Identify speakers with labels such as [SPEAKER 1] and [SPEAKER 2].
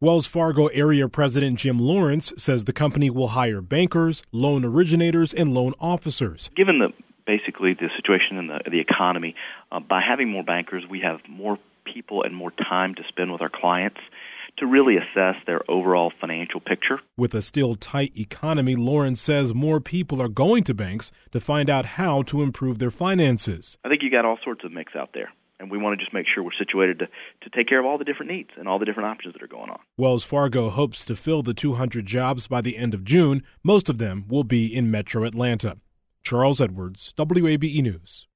[SPEAKER 1] Wells Fargo area president Jim Lawrence says the company will hire bankers, loan originators, and loan officers.
[SPEAKER 2] Given basically the situation in the economy, by having more bankers, we have more people and more time to spend with our clients to really assess their overall financial picture.
[SPEAKER 1] With a still tight economy, Lawrence says more people are going to banks to find out how to improve their finances.
[SPEAKER 2] I think you got all sorts of mix out there, and we want to just make sure we're situated to take care of all the different needs and all the different options that are going on.
[SPEAKER 1] Wells Fargo hopes to fill the 200 jobs by the end of June. Most of them will be in Metro Atlanta. Charles Edwards, WABE News.